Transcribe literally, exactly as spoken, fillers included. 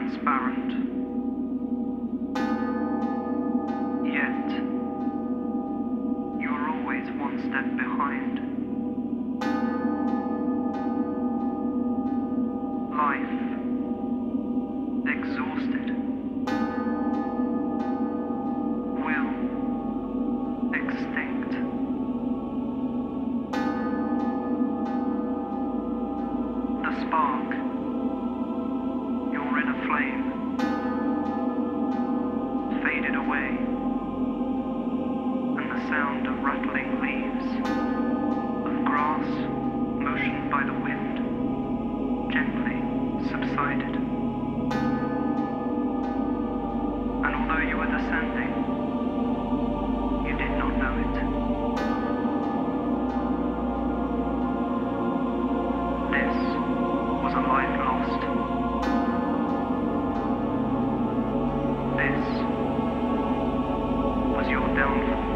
transparent. Yet, you are always one step behind. Life, exhausted. Will, extinct. The spark, your inner flame, faded away, and the sound of rattling leaves, of grass motioned by the wind, gently subsided. And although you were descending, you did not know it. This was a life lost. This was your downfall.